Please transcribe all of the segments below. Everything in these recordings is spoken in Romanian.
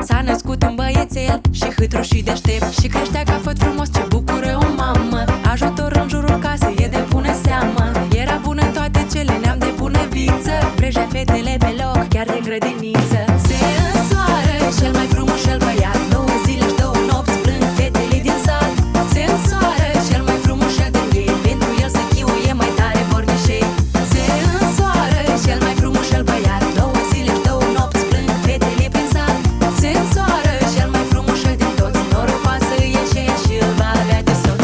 S-a născut un băiețel și hâtru și deștept, și creștea ca făt frumos ce bucură o mamă. Ajutor în jurul casei e de bună seamă, era bună în toate cele, neam de bună viță. Vrejea fetele pe loc, chiar de grădiniță. Se însoară cel mai frumos cel băiat, 2 zile și 2 nopți plâng fetele din sat. Se însoară cel mai frumos cel din ei, pentru el să chiuie mai tare pornișei. Se însoară cel mai frumos cel băiat, 2 zile și 2 nopți plâng fetele prin sat. Se însoară cel mai frumos cel din toți, norocoasă e aceea și îl va avea de soț.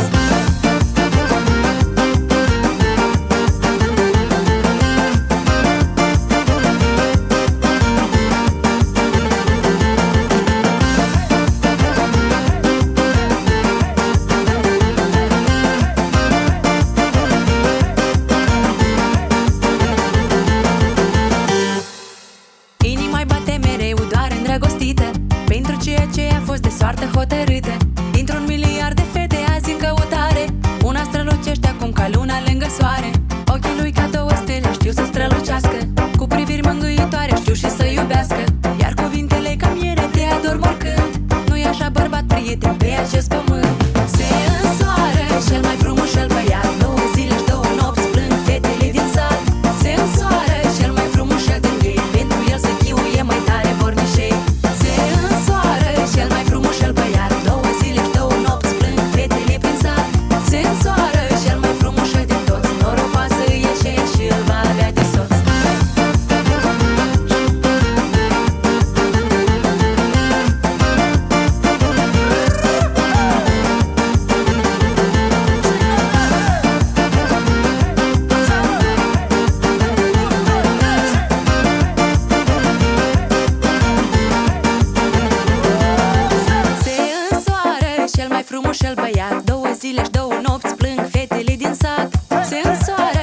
Inima-i bate mereu doar îndrăgostită, pentru ceea ce a fost de soartă hotărâtă. Dintr-un miliard de fete azi în căutare, una strălucește acum ca luna lângă soare. Ochii lui ca 2 stele știu să strălucească, cu priviri mângâitoare știu și să iubească. Iar cuvintele ca miere te ador oricând, nu-i așa bărbat prieten pe acest pământ. Se însoară cel mai frumos cel băiat, 2 zile și 2 nopți plâng fetele din sat. Se însoară cel mai frumos cel din ei, pentru el să chiuie mai tare pornișei. Se însoară cel mai frumos cel băiat, 2 zile și 2 nopți plâng fetele prin sat. Se însoară cel mai frumos cel din toți, norocoasă e aceea și îl va avea de soț. Se însoară cel mai frumos cel băiat, 2 zile și 2 nopți plâng fetele din sat. Se însoară